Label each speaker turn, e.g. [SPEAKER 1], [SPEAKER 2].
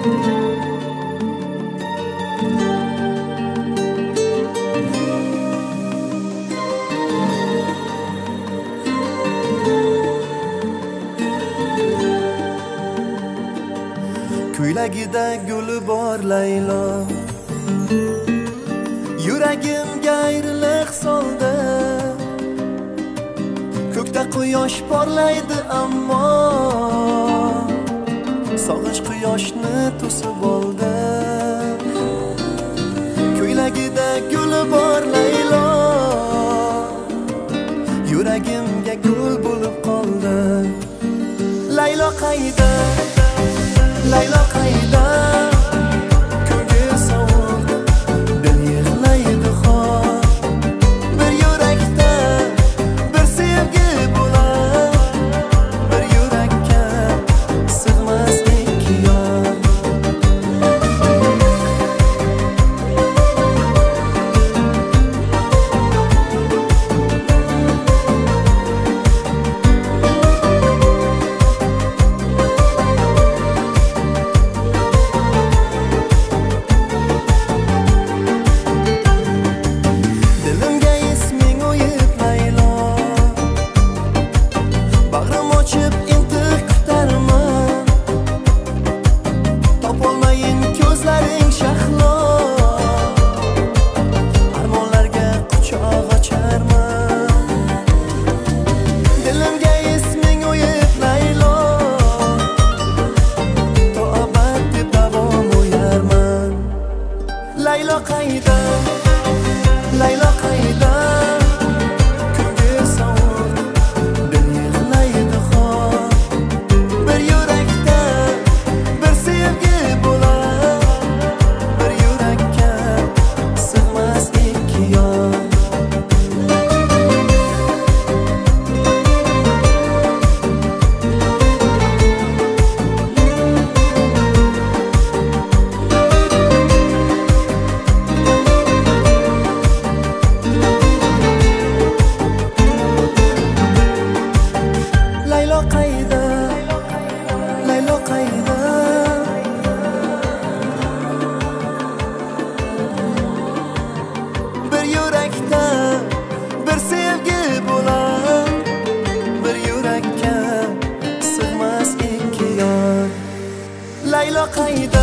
[SPEAKER 1] Ko'ylagida guli bor Laylo, yuragimga ayriliq soldi. Ko'kda quyosh porlaydi ammo sog'inch quyoshni to'sib oldi. Ko'ylagida guli bor Laylo, yuragimga gul bo'lib qoldi. Laylo qayda? Laylo qayda? Ko'ngil sovuq, dil yig'laydi xor. Bir yurakda bir sevgi bo'lar, bir yurakka sig'mas ikki yor. Laylo qayda? Laylo qayda? Ko'ngil sovuq, dil yig'laydi xor. Bir yurakda bir sevgi bo'lar, bir yurakka sig'mas ikki yor. Laylo qayda? Laylo qayda? Bir yurakda bir sevgi bo'lar, bir yurakka sig'mas ikki yor. Laylo qayda?